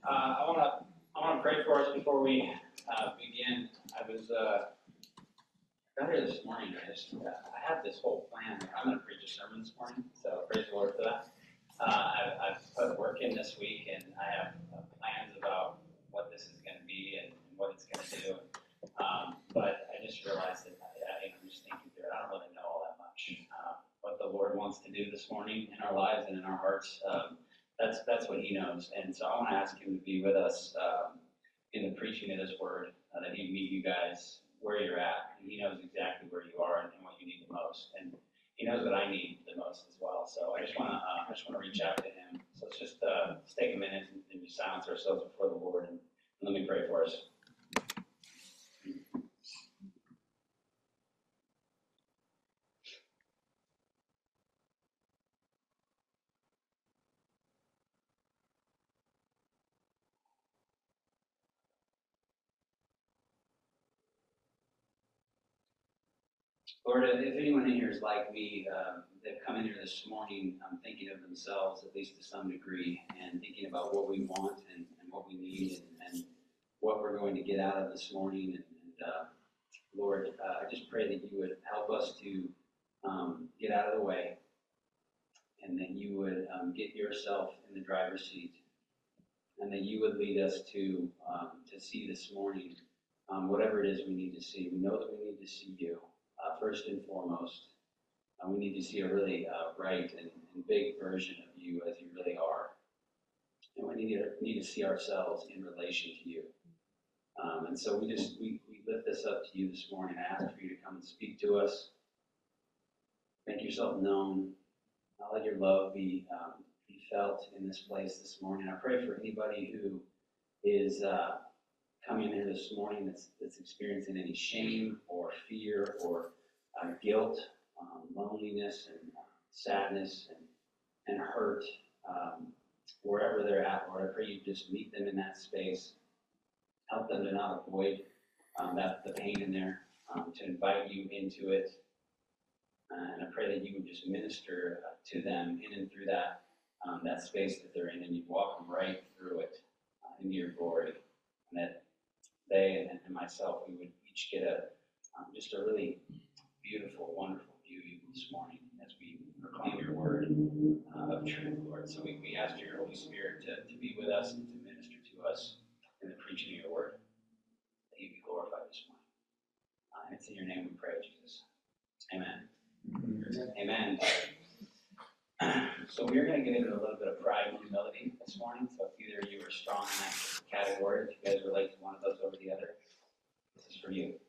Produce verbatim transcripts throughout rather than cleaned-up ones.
Uh, I want to I want to pray for us before we uh, begin. I was uh, got here this morning. I just uh, I had this whole plan. I'm going to preach a sermon this morning, so praise the Lord for that. Uh, I've, I've put work in this week, and I have uh, plans about what this is going to be and, and what it's going to do. Um, but I just realized that I, I'm just thinking through it. I don't really know all that much. Uh, what the Lord wants to do this morning in our lives and in our hearts. Um, That's that's what He knows, and so I want to ask Him to be with us um, in the preaching of His Word, uh, that He'd meet you guys where you're at, and He knows exactly where you are and, and what you need the most, and He knows what I need the most as well. So I just want to uh, I just want to reach out to Him. So let's just uh, let's take a minute and, and just silence ourselves before the Lord, and, and let me pray for us. Lord, if anyone in here is like me, um, they've come in here this morning um, thinking of themselves, at least to some degree, and thinking about what we want and, and what we need and, and what we're going to get out of this morning. And, and uh, Lord, uh, I just pray that you would help us to um, get out of the way, and that you would um, get yourself in the driver's seat, and that you would lead us to um, to see this morning um, whatever it is we need to see. We know that we need to see you. Uh, first and foremost, uh, we need to see a really uh, right and, and big version of you as you really are. And we need to, need to see ourselves in relation to you. Um, and so we just we, we lift this up to you this morning. I ask for you to come and speak to us. Make yourself known. I'll let your love be, um, be felt in this place this morning. I pray for anybody who is uh, coming here this morning that's, that's experiencing any shame or fear or uh, guilt, um, loneliness and uh, sadness and, and hurt, um, wherever they're at, Lord, I pray you just meet them in that space, help them to not avoid um, that the pain in there, um, to invite you into it, uh, and I pray that you would just minister uh, to them in and through that um, that space that they're in, and you'd walk them right through it uh, into your glory, and that they and, and myself, we would each get a um, just a really beautiful, wonderful view this morning as we proclaim your word uh, of truth, Lord. So we, we ask your Holy Spirit to, to be with us and to minister to us in the preaching of your word, that you be glorified this morning. Uh, and it's in your name we pray, Jesus. Amen. Amen. Amen. So we're going to get into a little bit of pride and humility this morning. So if either of you are strong in that category, if you guys relate to one of those over the other, this is for you.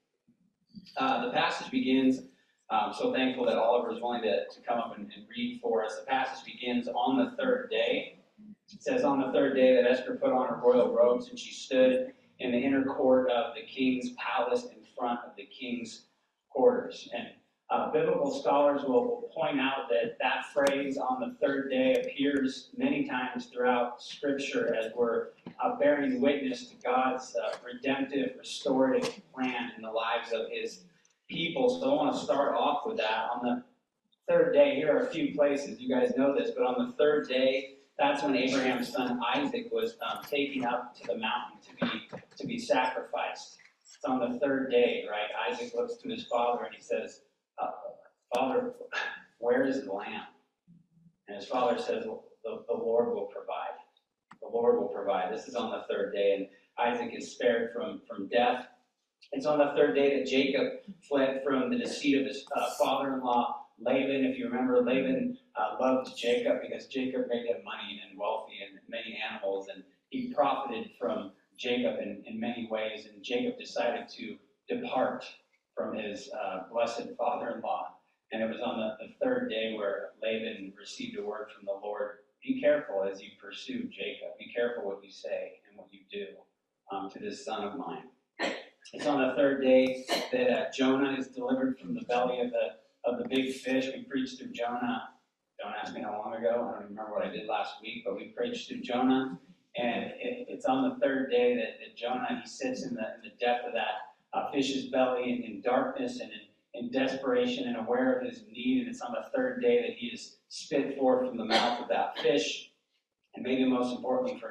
Uh, the passage begins, I'm so thankful that Oliver is willing to, to come up and, and read for us. The passage begins on the third day. It says, on the third day that Esther put on her royal robes, and she stood in the inner court of the king's palace in front of the king's quarters. And Uh, biblical scholars will, will point out that that phrase on the third day appears many times throughout Scripture as we're uh, bearing witness to God's uh, redemptive, restorative plan in the lives of His people. So I want to start off with that. On the third day, here are a few places. You guys know this, but on the third day, that's when Abraham's son Isaac was um, taken up to the mountain to be to be sacrificed. It's on the third day, right? Isaac looks to his father and he says, Uh, Father, where is the lamb? And his father says, well, the, the Lord will provide. The Lord will provide. This is on the third day, and Isaac is spared from, from death. It's on the third day that Jacob fled from the deceit of his uh, father-in-law, Laban. If you remember, Laban uh, loved Jacob because Jacob made him money and wealthy and many animals, and he profited from Jacob in, in many ways, and Jacob decided to depart from his uh, blessed father-in-law. And it was on the, the third day where Laban received a word from the Lord. Be careful as you pursue Jacob. Be careful what you say and what you do um, to this son of mine. It's on the third day that uh, Jonah is delivered from the belly of the of the big fish. We preached through Jonah. Don't ask me how long ago. I don't remember what I did last week, but we preached through Jonah. And it, it's on the third day that, that Jonah, he sits in the, in the depth of that Uh, fish's belly in, in darkness and in, in desperation and aware of his need. And it's on the third day that he is spit forth from the mouth of that fish. And maybe most importantly for,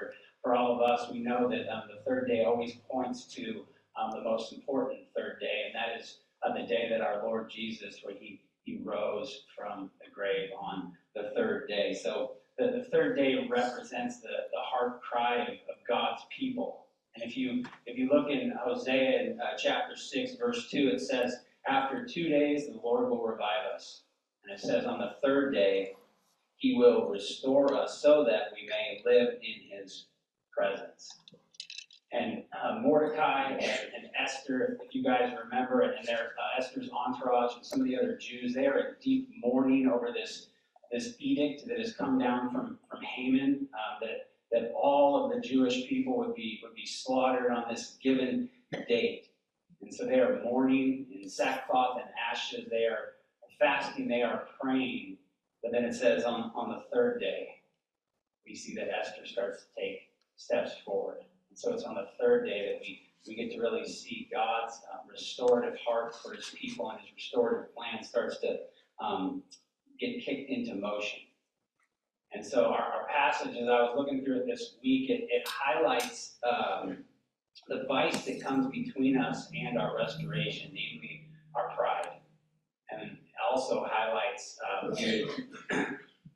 for all of us, we know that um, the third day always points to um, the most important third day, and that is uh, the day that our Lord Jesus, where he, he rose from the grave on the third day. So the, the third day represents the, the heart cry of, of God's people. And if you if you look in Hosea in, uh, chapter six, verse two, it says, after two days the Lord will revive us. And it says on the third day he will restore us so that we may live in his presence. And uh, Mordecai and, and Esther, if you guys remember, and their uh, Esther's entourage and some of the other Jews, they are in deep mourning over this, this edict that has come down from, from Haman, uh, that, that all of the Jewish people would be, would be slaughtered on this given date. And so they are mourning in sackcloth and ashes. They are fasting. They are praying. But then it says on, on the third day, we see that Esther starts to take steps forward. And so it's on the third day that we, we get to really see God's uh, restorative heart for his people, and his restorative plan starts to um, get kicked into motion. And so our, our passage, as I was looking through it this week, it, it highlights um, the vice that comes between us and our restoration, namely our pride. And it also highlights um, the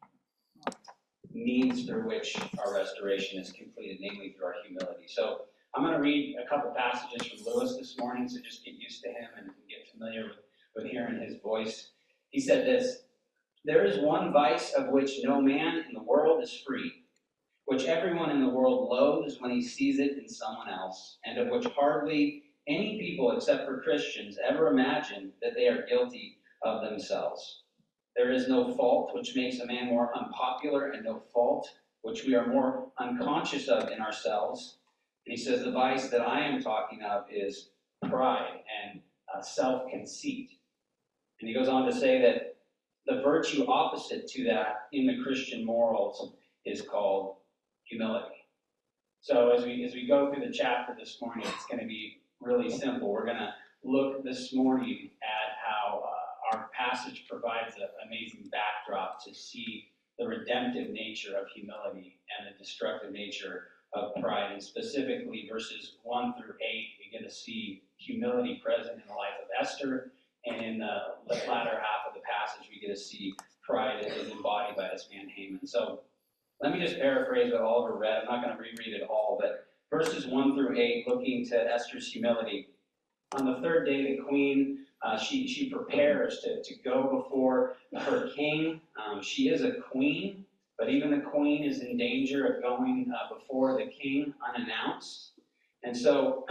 means through which our restoration is completed, namely through our humility. So I'm going to read a couple passages from Lewis this morning, so just get used to him and get familiar with, with hearing his voice. He said this: there is one vice of which no man in the world is free, which everyone in the world loathes when he sees it in someone else, and of which hardly any people except for Christians ever imagine that they are guilty of themselves. There is no fault which makes a man more unpopular, and no fault which we are more unconscious of in ourselves. And he says the vice that I am talking of is pride and uh, self-conceit. And he goes on to say that the virtue opposite to that in the Christian morals is called humility. So as we as we go through the chapter this morning, it's going to be really simple. We're going to look this morning at how uh, our passage provides an amazing backdrop to see the redemptive nature of humility and the destructive nature of pride. And specifically, verses one through eight, we get to see humility present in the life of Esther. And in the, the latter half of the passage, we get to see pride as embodied by this man Haman. So let me just paraphrase what Oliver read. I'm not going to reread it all, but verses one through eight, looking to Esther's humility. On the third day, the queen, uh, she, she prepares to, to go before her king. Um, she is a queen, but even the queen is in danger of going uh, before the king unannounced. And so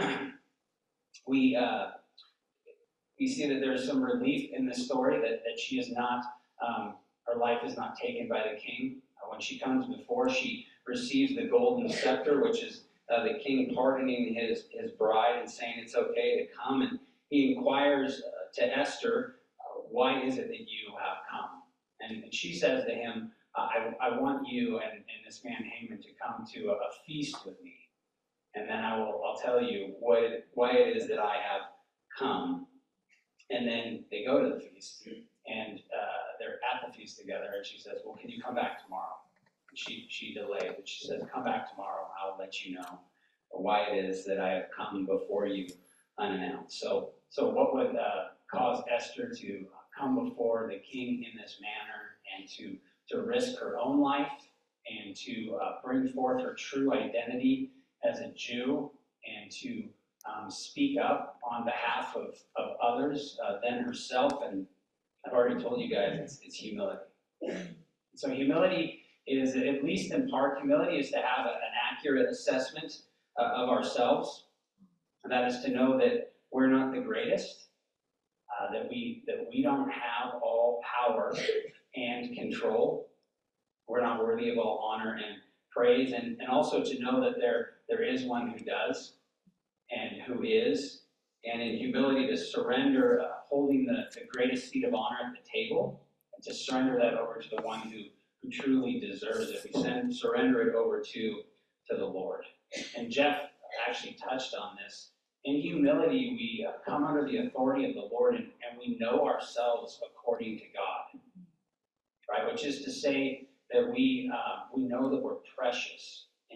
we uh, we see that there's some relief in this story, that, that she is not, um, her life is not taken by the king. Uh, when she comes before, she receives the golden scepter, which is Uh, the king pardoning his, his bride and saying it's okay to come. And he inquires uh, to Esther, uh, why is it that you have come? And, and she says to him, uh, I, I want you and, and this man Haman to come to a, a feast with me. And then I will, I'll tell you what it, why it is that I have come. And then they go to the feast, and uh, they're at the feast together. And she says, well, can you come back tomorrow? She she delayed, but she says, come back tomorrow, I'll let you know why it is that I have come before you unannounced. So so what would uh, cause Esther to come before the king in this manner, and to, to risk her own life, and to uh, bring forth her true identity as a Jew, and to um, speak up on behalf of, of others uh, than herself? And I've already told you guys, it's, it's humility. So humility is, at least in part, humility is to have a, an accurate assessment uh, of ourselves. And that is to know that we're not the greatest, uh, that we that we don't have all power and control. We're not worthy of all honor and praise, and, and also to know that there there is one who does and who is, and in humility to surrender, uh, holding the, the greatest seat of honor at the table, and to surrender that over to the one who who truly deserves it. We send, surrender it over to, to the Lord. And Jeff actually touched on this. In humility, we uh, come under the authority of the Lord, and, and we know ourselves according to God, right? Which is to say that we uh, we know that we're precious in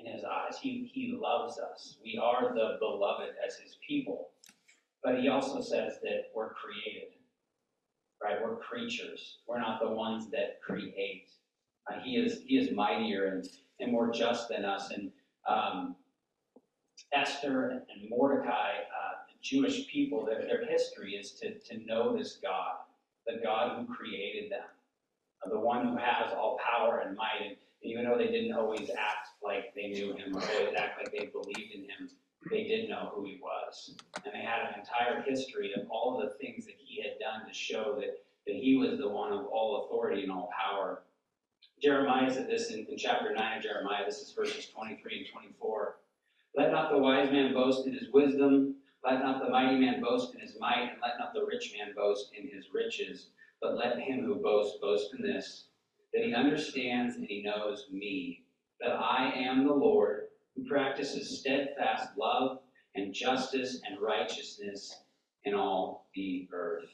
in his eyes. He, he loves us. We are the beloved as his people. But he also says that we're created, right? We're creatures. We're not the ones that create. Uh, he is he is mightier and, and more just than us. And um, Esther and Mordecai, uh, the Jewish people, their, their history is to, to know this God, the God who created them, uh, the one who has all power and might. And even though they didn't always act like they knew him or always act like they believed in him, they did know who he was. And they had an entire history of all the things that he had done to show that, that he was the one of all authority and all power. Jeremiah said this in, in chapter nine of Jeremiah. This is verses twenty-three and twenty-four. Let not the wise man boast in his wisdom. Let not the mighty man boast in his might. And let not the rich man boast in his riches. But let him who boasts boast in this, that he understands and he knows me, that I am the Lord, who practices steadfast love and justice and righteousness in all the earth.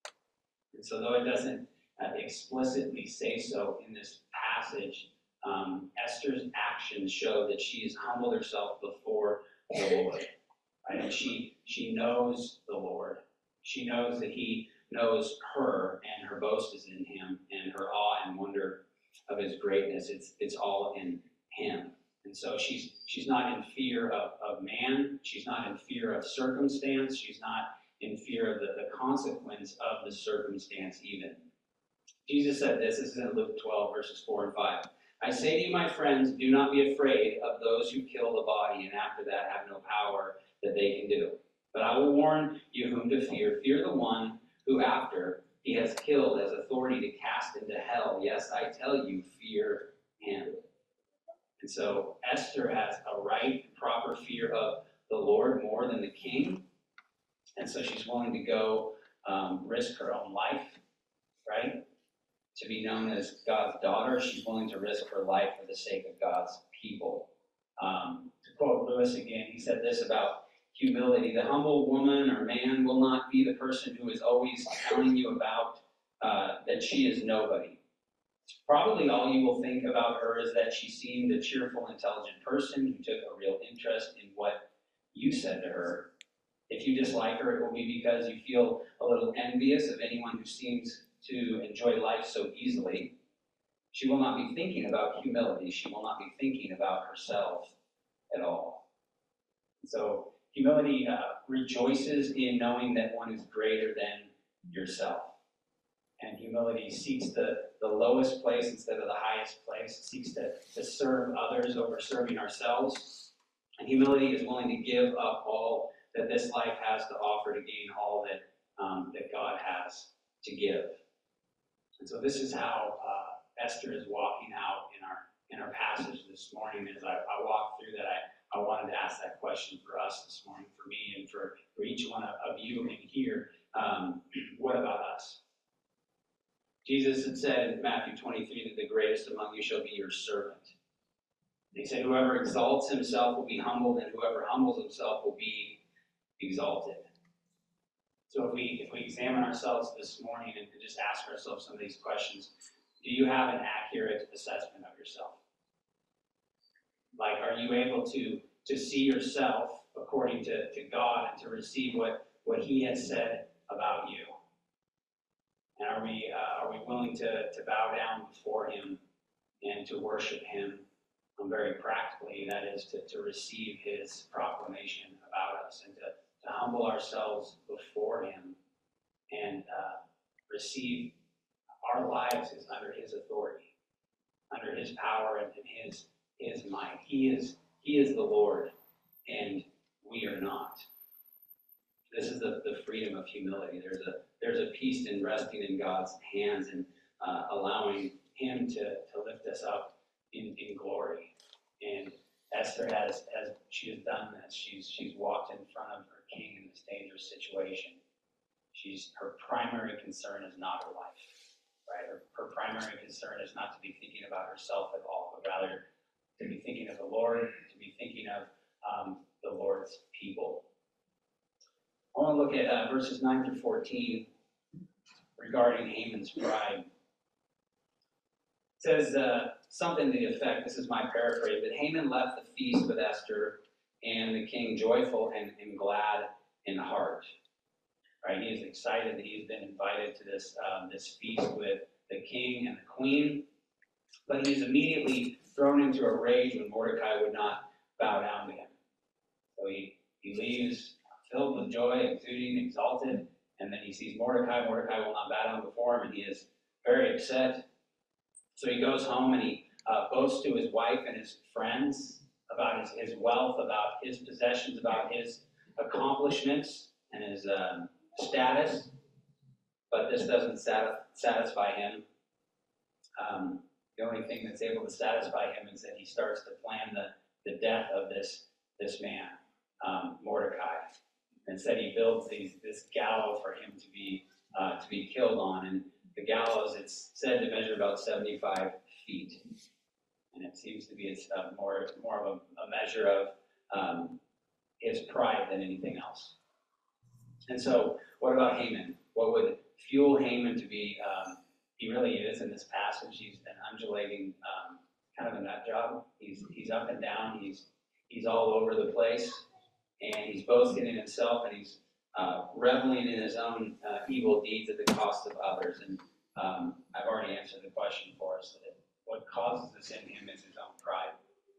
And so though it doesn't uh, explicitly say so in this passage, um, Esther's actions show that she has humbled herself before the Lord. Right? And she, she knows the Lord. She knows that he knows her, and her boast is in him, and her awe and wonder of his greatness, it's, it's all in him. And so she's she's not in fear of, of man. She's not in fear of circumstance. She's not in fear of the, the consequence of the circumstance even. Jesus said this, this is in Luke twelve, verses four and five. I say to you, my friends, do not be afraid of those who kill the body and after that have no power that they can do. But I will warn you whom to fear. Fear the one who after he has killed has authority to cast into hell. Yes, I tell you, fear him. And so Esther has a right and proper fear of the Lord more than the king. And so she's willing to go um, risk her own life, right? To be known as God's daughter, she's willing to risk her life for the sake of God's people. Um, to quote Lewis again, he said this about humility. The humble woman or man will not be the person who is always telling you about uh, that she is nobody. Probably all you will think about her is that she seemed a cheerful, intelligent person who took a real interest in what you said to her. If you dislike her, it will be because you feel a little envious of anyone who seems to enjoy life so easily. She will not be thinking about humility. She will not be thinking about herself at all. So humility uh, rejoices in knowing that one is greater than yourself. And humility seeks the, the lowest place instead of the highest place. It seeks to, to serve others over serving ourselves. And humility is willing to give up all that this life has to offer to gain all that um, that God has to give. And so this is how uh, Esther is walking out in our in our passage this morning. As I, I walk through that, I, I wanted to ask that question for us this morning, for me and for, for each one of, of you in here. Um, what about us? Jesus had said in Matthew twenty-three that the greatest among you shall be your servant. He said, whoever exalts himself will be humbled, and whoever humbles himself will be exalted. So if we if we examine ourselves this morning and just ask ourselves some of these questions, do you have an accurate assessment of yourself? Like, are you able to, to see yourself according to, to God and to receive what, what he has said about you? And are we uh, are we willing to, to bow down before him and to worship him um, very practically? That is to, to receive his proclamation about us and to, to humble ourselves before him and uh, receive our lives is under his authority, under his power and his his might. He is he is the Lord, and we are not. This is the, the freedom of humility. There's a there's a peace in resting in God's hands and uh, allowing him to, to lift us up in, in glory. And Esther has, as she has done this, she's she's walked in front of her king in this dangerous situation. She's her primary concern is not her life, right? Her, her primary concern is not to be thinking about herself at all, but rather to be thinking of the Lord, to be thinking of um, the Lord's people. I want to look at uh, verses nine through fourteen regarding Haman's pride. It says, uh, something to the effect, this is my paraphrase, but Haman left the feast with Esther and the king joyful and, and glad in heart. Right? He is excited that he's been invited to this, um, this feast with the king and the queen, but he's immediately thrown into a rage when Mordecai would not bow down to him. So he, he leaves filled with joy, exuding, exalted, and then he sees Mordecai. Mordecai will not bow down before him, and he is very upset. So he goes home and he uh, boasts to his wife and his friends about his, his wealth, about his possessions, about his accomplishments and his um, status. But this doesn't sat- satisfy him. Um, the only thing that's able to satisfy him is that he starts to plan the, the death of this, this man, um, Mordecai. Instead, he builds these, this gallows for him to be uh, to be killed on. And the gallows, it's said to measure about seventy-five feet. And it seems to be it's uh, more, more of a, a measure of um, his pride than anything else. And so, what about Haman? What would fuel Haman to be, um, he really is in this passage, he's an undulating, um, kind of a nut job. He's, he's up and down, he's, he's all over the place, and he's boasting in himself, and he's uh, reveling in his own uh, evil deeds at the cost of others. And um, I've already answered the question for us, that what causes this in him is his own pride.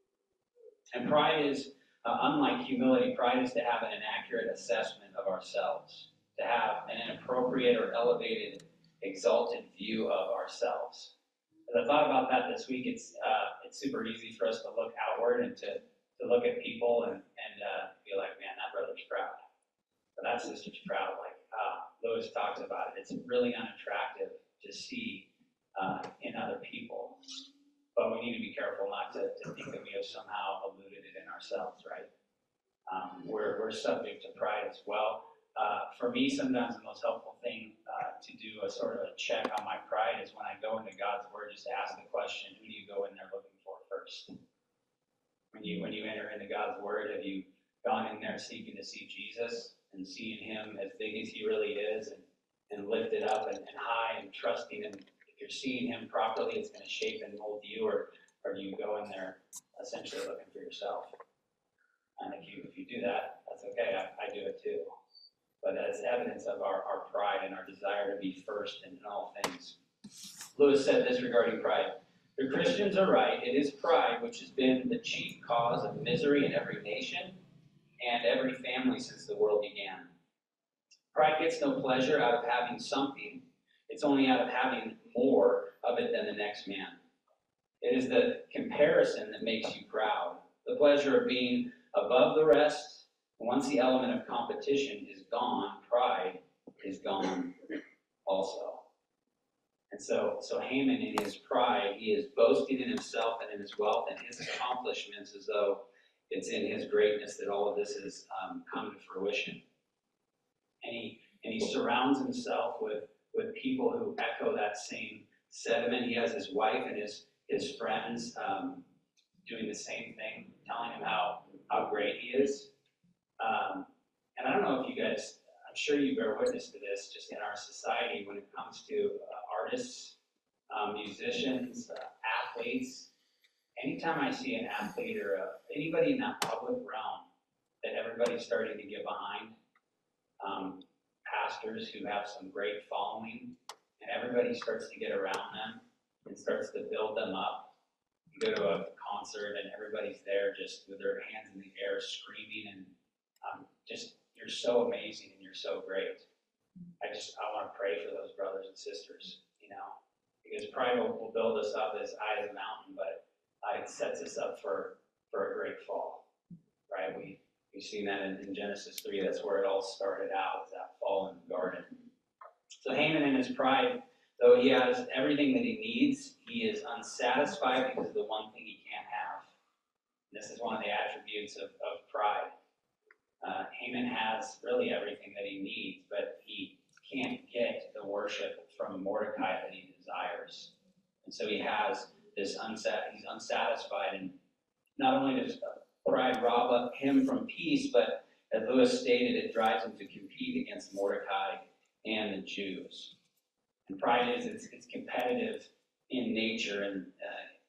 And pride is, uh, unlike humility, pride is to have an inaccurate assessment of ourselves, to have an inappropriate or elevated, exalted view of ourselves. As I thought about that this week, it's uh, it's super easy for us to look outward and to, to look at people and, and uh, be like, man, that brother's proud. But that sister's proud. Like uh, Lewis talks about it. It's really unattractive to see uh, in other people. But we need to be careful not to, to think that we have somehow eluded it in ourselves, right? Um, we're, we're subject to pride as well. Uh, for me, sometimes the most helpful thing uh, to do a sort of a check on my pride is when I go into God's Word, just to ask the question, who do you go in there looking for first? When you when you enter into God's Word, have you gone in there seeking to see Jesus and seeing Him as big as He really is and, and lifted up and, and high and trusting Him? If you're seeing Him properly, it's going to shape and mold you, or, or do you go in there essentially looking for yourself? And if you if you do that, that's okay. I, I do it too. But as evidence of our, our pride and our desire to be first in all things. Lewis said this regarding pride. The Christians are right. It is pride which has been the chief cause of misery in every nation and every family since the world began. Pride gets no pleasure out of having something. It's only out of having more of it than the next man. It is the comparison that makes you proud. The pleasure of being above the rest. Once the element of competition is gone, pride is gone also. And so, so Haman, in his pride, he is boasting in himself and in his wealth and his accomplishments as though it's in his greatness that all of this has um, come to fruition. And he and he surrounds himself with, with people who echo that same sentiment. He has his wife and his his friends um, doing the same thing, telling him how, how great he is. Um, and I don't know if you guys, I'm sure you bear witness to this just in our society when it comes to uh, artists, um, musicians, uh, athletes. Anytime I see an athlete or uh, anybody in that public realm that everybody's starting to get behind, um, pastors who have some great following, and everybody starts to get around them and starts to build them up. You go to a concert and everybody's there just with their hands in the air screaming and Um, just, you're so amazing and you're so great. I just, I want to pray for those brothers and sisters, you know, because pride will, will build us up as high as a mountain, but uh, it sets us up for, for a great fall, right? We, we've seen that in, in Genesis three. That's where it all started out, that fall in the garden. So Haman in his pride, though he has everything that he needs, he is unsatisfied because of the one thing he can't have. And this is one of the attributes of, of pride. Uh, Haman has really everything that he needs, but he can't get the worship from Mordecai that he desires. And so he has this unsat he's unsatisfied, and not only does pride rob him from peace, but as Lewis stated, it drives him to compete against Mordecai and the Jews. And pride is it's, it's competitive in nature, and uh,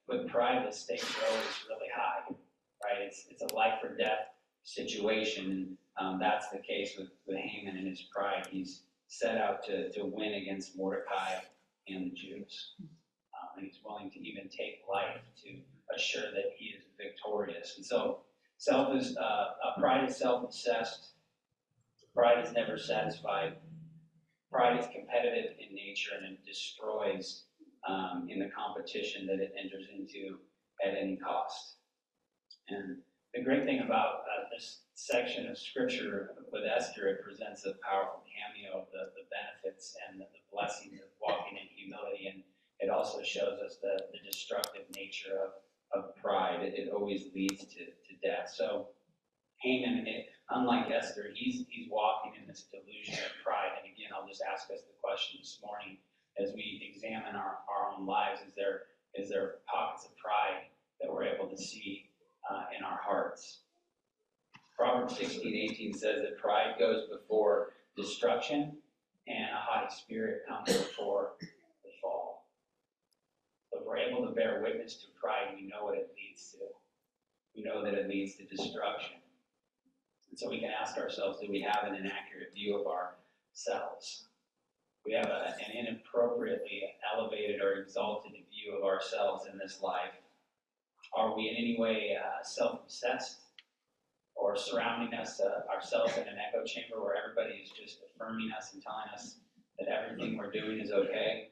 with pride, the stakes are always really high, right? It's it's a life or death situation. Um, that's the case with, with Haman and his pride. He's set out to, to win against Mordecai and the Jews. Um, and he's willing to even take life to assure that he is victorious. And so self is, uh, uh, pride is self-obsessed. Pride is never satisfied. Pride is competitive in nature, and it destroys um, in the competition that it enters into at any cost. And the great thing about uh, this section of scripture with Esther, it presents a powerful cameo of the, the benefits and the, the blessings of walking in humility. And it also shows us the, the destructive nature of, of pride. It, it always leads to, to death. So Haman, it, unlike Esther, he's, he's walking in this delusion of pride. And again, I'll just ask us the question this morning as we examine our, our own lives. Is there, is there pockets of pride that we're able to see uh, in our hearts? Proverbs sixteen eighteen says that pride goes before destruction and a haughty spirit comes before the fall. So if we're able to bear witness to pride, we know what it leads to. We know that it leads to destruction. And so we can ask ourselves, do we have an inaccurate view of ourselves? We have a, an inappropriately elevated or exalted view of ourselves in this life. Are we in any way uh, self-obsessed, or surrounding us uh, ourselves in an echo chamber where everybody is just affirming us and telling us that everything we're doing is okay?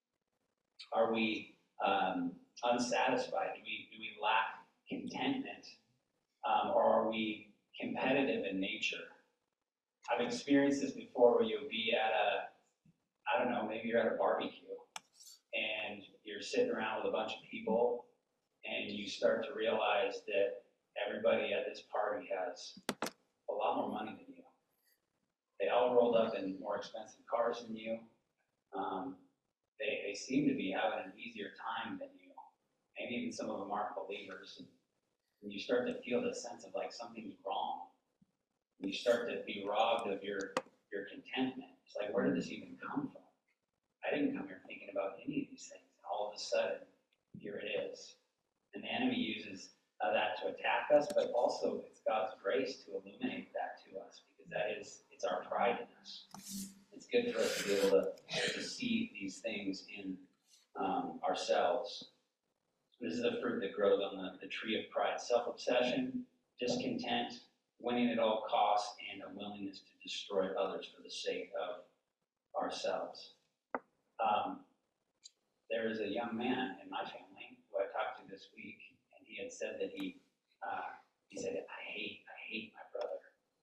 Are we um, unsatisfied? Do we, do we lack contentment? Um, or are we competitive in nature? I've experienced this before where you'll be at a, I don't know, maybe you're at a barbecue and you're sitting around with a bunch of people and you start to realize that everybody at this party has a lot more money than you. They all rolled up in more expensive cars than you. Um, they, they seem to be having an easier time than you. Maybe even some of them aren't believers. And, and you start to feel the sense of like something's wrong. And you start to be robbed of your, your contentment. It's like, where did this even come from? I didn't come here thinking about any of these things. And all of a sudden, here it is. And the enemy uses uh, that to attack us, but also it's God's grace to illuminate that to us, because that is, it's our pride in us. It's good for us to be able to, to see these things in um, ourselves. This is the fruit that grows on the, the tree of pride: self-obsession, discontent, winning at all costs, and a willingness to destroy others for the sake of ourselves. Um, there is a young man in my family who I talked to this week, and he had said that he, uh, he said, I hate, I hate my brother.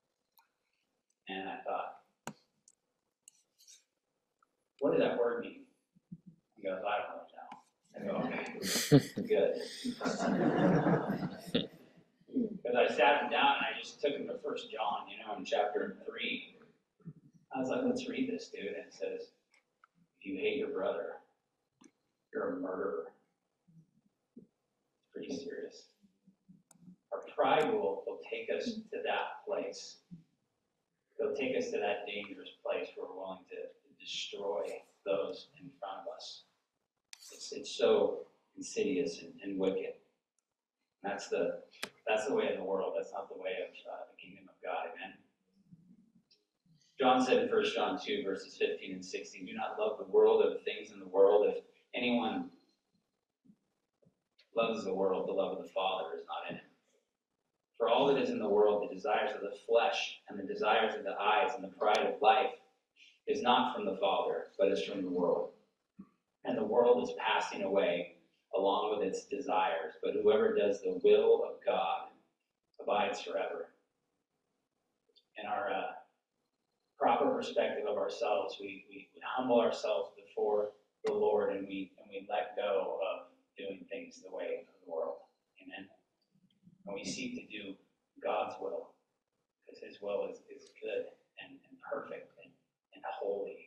And I thought, what does that word mean? He goes, I don't know. I go, okay, good. Because I sat him down and I just took him to First John, you know, in chapter three. I was like, let's read this, dude. And it says, if you hate your brother, you're a murderer. It's pretty serious. Our pride will, will take us to that place. It'll take us to that dangerous place where we're willing to, to destroy those in front of us. It's, it's so insidious and, and wicked. That's the that's the way of the world. That's not the way of uh, the kingdom of God. Amen. John said in First John two, verses fifteen and sixteen, do not love the world or the things in the world. If anyone loves the world, the love of the Father is not in him. For all that is in the world, the desires of the flesh and the desires of the eyes and the pride of life is not from the Father, but is from the world. And the world is passing away along with its desires, but whoever does the will of God abides forever. In our uh, proper perspective of ourselves, we, we, we humble ourselves before the Lord, and we and we let go of doing things the way of the world. Amen. And we seek to do God's will, because his will is, is good and, and perfect and, and holy.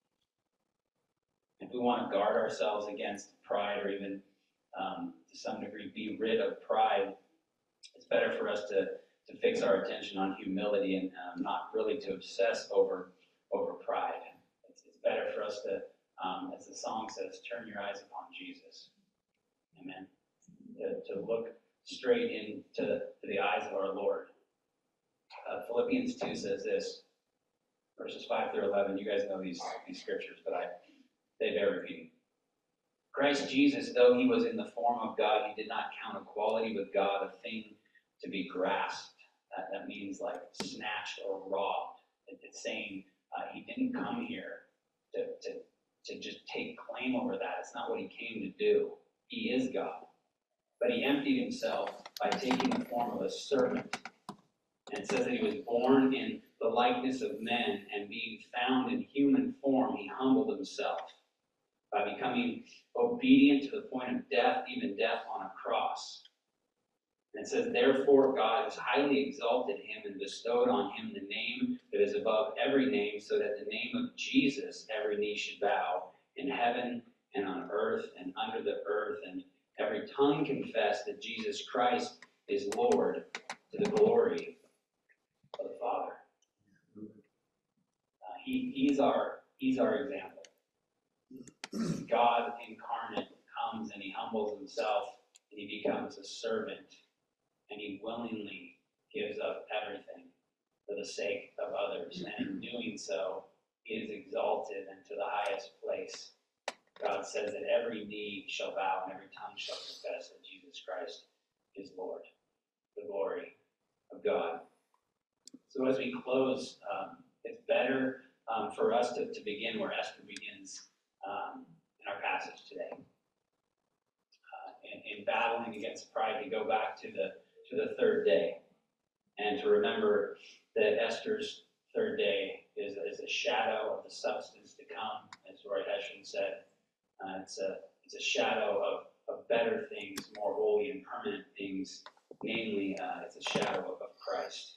If we want to guard ourselves against pride, or even um, to some degree be rid of pride, it's better for us to, to fix our attention on humility and um, not really to obsess over, over pride. It's, it's better for us to, um, as the song says, turn your eyes upon Jesus. Amen. to, to look straight into to the eyes of our Lord. Uh, Philippians two says this, verses five through eleven. You guys know these, these scriptures, but I they bear repeating. Christ Jesus, though he was in the form of God, he did not count equality with God a thing to be grasped. That, that means like snatched or robbed. It's saying uh, he didn't come here to, to, to just take claim over that. It's not what he came to do. He is God. But he emptied himself by taking the form of a servant. And it says that he was born in the likeness of men, and being found in human form, he humbled himself by becoming obedient to the point of death, even death on a cross. And it says, therefore God has highly exalted him and bestowed on him the name that is above every name, so that the name of Jesus every knee should bow, in heaven and on earth and under the earth, and every tongue confess that Jesus Christ is Lord, to the glory of the Father. Uh, he, he's our he's our example. God incarnate comes and he humbles himself and he becomes a servant, and he willingly gives up everything for the sake of others, and in doing so he is exalted into the highest place. God says that every knee shall bow and every tongue shall confess that Jesus Christ is Lord. The glory of God. So as we close, um, it's better um, for us to, to begin where Esther begins um, in our passage today. Uh, in, in battling against pride, to go back to the to the third day, and to remember that Esther's third day is, is a shadow of the substance to come, as Roy Hession said. Uh, it's a it's a shadow of, of better things, more holy and permanent things. Namely, uh, it's a shadow of, of Christ.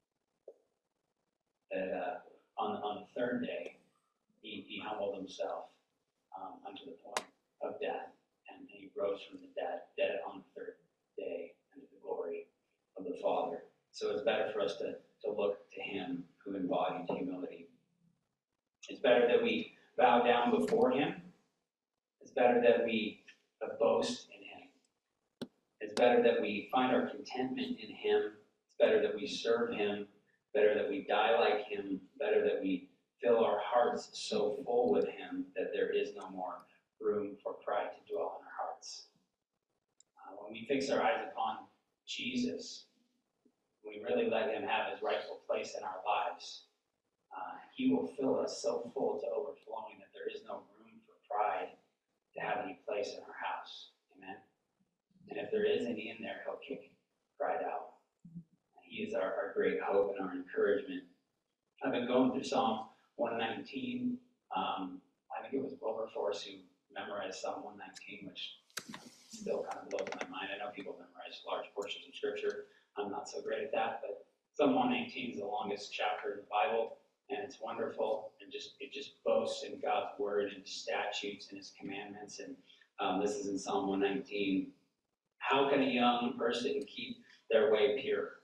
That uh, on on the third day, he, he humbled himself um, unto the point of death, and he rose from the dead, dead on the third day, unto the glory of the Father. So it's better for us to to look to him who embodied humility. It's better that we bow down before him. It's better that we boast in him. It's better that we find our contentment in him. It's better that we serve him. Better that we die like him. Better that we fill our hearts so full with him that there is no more room for pride to dwell in our hearts. Uh, when we fix our eyes upon Jesus, we really let him have his rightful place in our lives. Uh, he will fill us so full to overflowing that there is no room for pride to have any place in our house. Amen? And if there is any in there, he'll kick pride out. He is our, our great hope and our encouragement. I've been going through Psalm one nineteen. Um, I think it was Wilberforce who memorized Psalm one nineteen, which still kind of blows my mind. I know people memorize large portions of Scripture. I'm not so great at that, but Psalm one nineteen is the longest chapter in the Bible, and it's wonderful. And just it just boasts in God's word and his statutes and his commandments. And um, this is in Psalm one nineteen. How can a young person keep their way pure?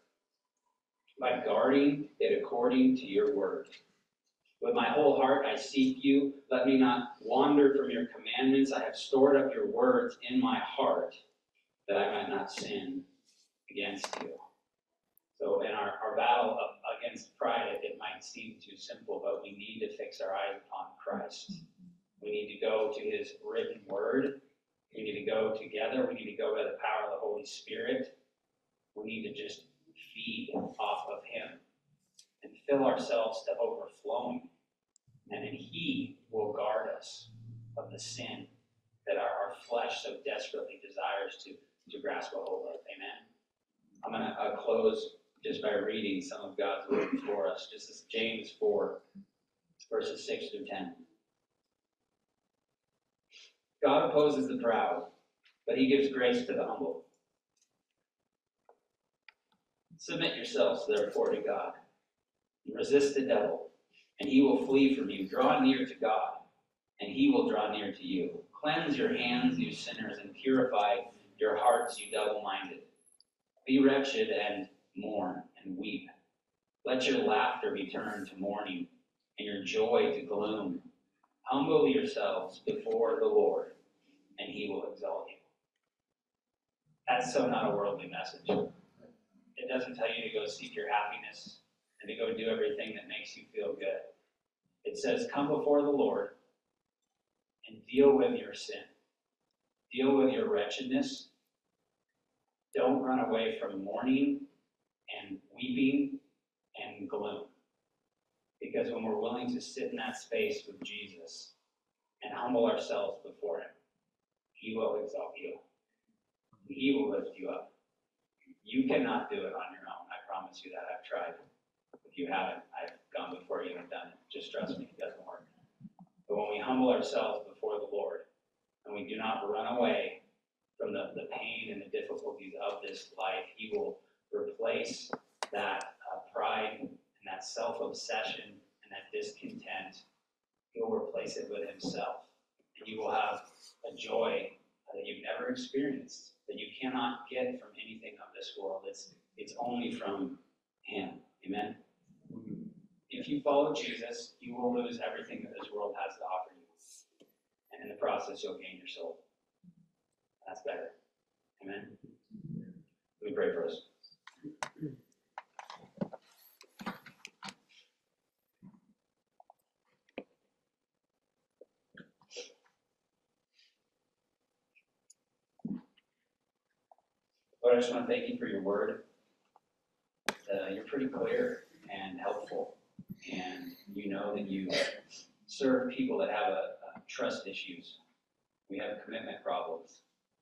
By guarding it according to your word. With my whole heart I seek you. Let me not wander from your commandments. I have stored up your words in my heart, that I might not sin against you. So in our, our battle of, against pride, it, it might seem too simple, but we need to fix our eyes upon Christ. We need to go to his written word. We need to go together. We need to go by the power of the Holy Spirit. We need to just feed off of him and fill ourselves to overflowing. And then he will guard us of the sin that our, our flesh so desperately desires to, to grasp a hold of. Amen. I'm going to uh, close just by reading some of God's word for us. This is James four, verses six through ten. God opposes the proud, but he gives grace to the humble. Submit yourselves, therefore, to God, and resist the devil, and he will flee from you. Draw near to God, and he will draw near to you. Cleanse your hands, you sinners, and purify your hearts, you double-minded. Be wretched and mourn and weep. Let your laughter be turned to mourning, and your joy to gloom. Humble yourselves before the Lord, and he will exalt you. That's so not a worldly message. It doesn't tell you to go seek your happiness and to go do everything that makes you feel good. It says, come before the Lord and deal with your sin. Deal with your wretchedness. Don't run away from mourning and weeping and gloom. Because when we're willing to sit in that space with Jesus and humble ourselves before him, he will exalt you. He will lift you up. You cannot do it on your own. I promise you that. I've tried. If you haven't, I've gone before you and done it. Just trust me, it doesn't work. But when we humble ourselves before the Lord, and we do not run away from the, the pain and the difficulties of this life, he will replace that uh, pride and that self-obsession and that discontent. He will replace it with himself. And you will have a joy that you've never experienced, that you cannot get from anything of this world. It's, it's only from him. Amen? If you follow Jesus, you will lose everything that this world has to offer you. And in the process, you'll gain your soul. That's better. Amen? Let me pray for us. Lord, I just want to thank you for your word. Uh, you're pretty clear and helpful. And you know that you serve people that have a, a trust issues. We have commitment problems.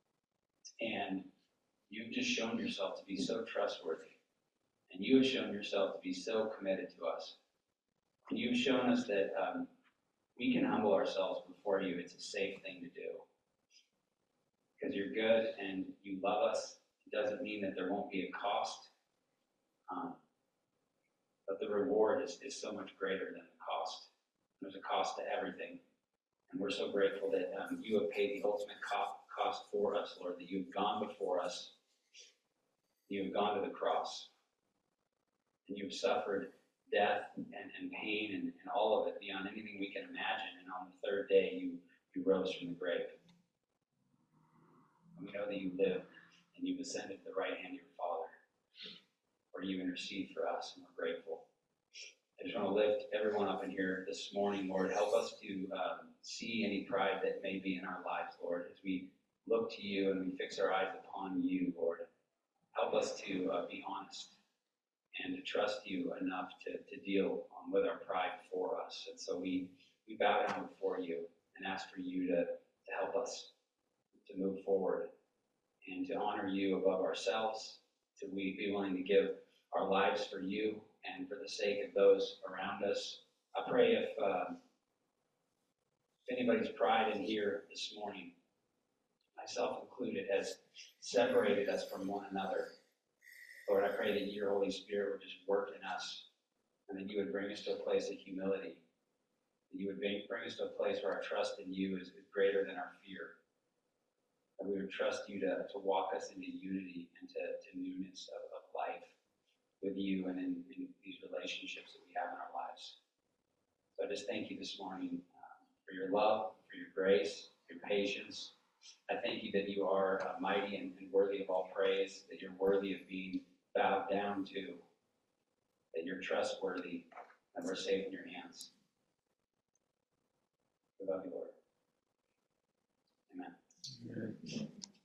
And you've just shown yourself to be so trustworthy. And you have shown yourself to be so committed to us. And you've shown us that um, we can humble ourselves before you. It's a safe thing to do. Because you're good and you love us. It doesn't mean that there won't be a cost. Um, but the reward is, is so much greater than the cost. There's a cost to everything. And we're so grateful that um, you have paid the ultimate co- cost for us, Lord, that you've gone before us. You've gone to the cross. And you've suffered death and, and pain and, and all of it beyond anything we can imagine. And on the third day, you, you rose from the grave. And we know that you live and you've ascended to the right hand of your Father, where you intercede for us, and we're grateful. I just want to lift everyone up in here this morning, Lord. Help us to um, see any pride that may be in our lives, Lord, as we look to you and we fix our eyes upon you, Lord. Help us to uh, be honest and to trust you enough to, to deal um, with our pride for us. And so we, we bow down before you and ask for you to, to help us to move forward and to honor you above ourselves, to we be willing to give our lives for you and for the sake of those around us. I pray if, um, if anybody's pride in here this morning, myself included, has separated us from one another, Lord, I pray that your Holy Spirit would just work in us and that you would bring us to a place of humility, that you would bring, bring us to a place where our trust in you is, is greater than our fear. That we would trust you to, to walk us into unity and to, to newness of, of life with you and in, in these relationships that we have in our lives. So I just thank you this morning um, for your love, for your grace, your patience. I thank you that you are uh, mighty and, and worthy of all praise, that you're worthy of being bowed down to, that you're trustworthy, and we're safe in your hands. We love you, Lord. Amen. Amen.